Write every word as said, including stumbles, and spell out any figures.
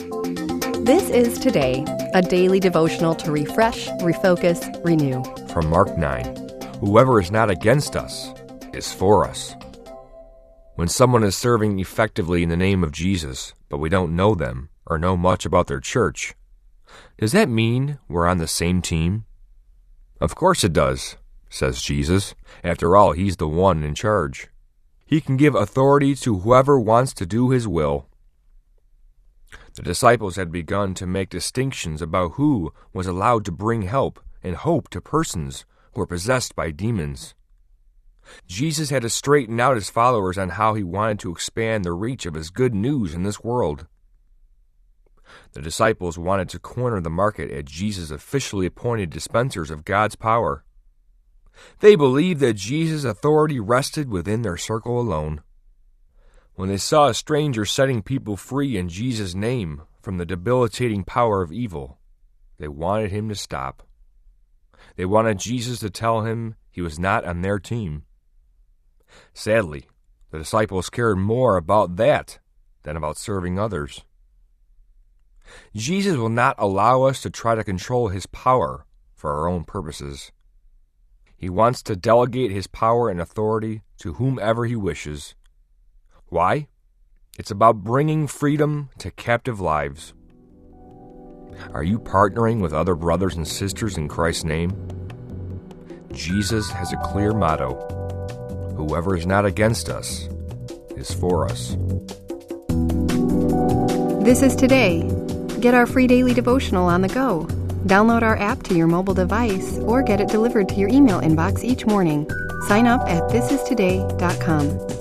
This is Today, a daily devotional to refresh, refocus, renew. From Mark nine, whoever is not against us is for us. When someone is serving effectively in the name of Jesus, but we don't know them or know much about their church, does that mean we're on the same team? Of course it does, says Jesus. After all, he's the one in charge. He can give authority to whoever wants to do his will. The disciples had begun to make distinctions about who was allowed to bring help and hope to persons who were possessed by demons. Jesus had to straighten out his followers on how he wanted to expand the reach of his good news in this world. The disciples wanted to corner the market as Jesus' officially appointed dispensers of God's power. They believed that Jesus' authority rested within their circle alone. When they saw a stranger setting people free in Jesus' name from the debilitating power of evil, they wanted him to stop. They wanted Jesus to tell him he was not on their team. Sadly, the disciples cared more about that than about serving others. Jesus will not allow us to try to control his power for our own purposes. He wants to delegate his power and authority to whomever he wishes. Why? It's about bringing freedom to captive lives. Are you partnering with other brothers and sisters in Christ's name? Jesus has a clear motto: whoever is not against us is for us. This is Today. Get our free daily devotional on the go. Download our app to your mobile device or get it delivered to your email inbox each morning. Sign up at this is today dot com.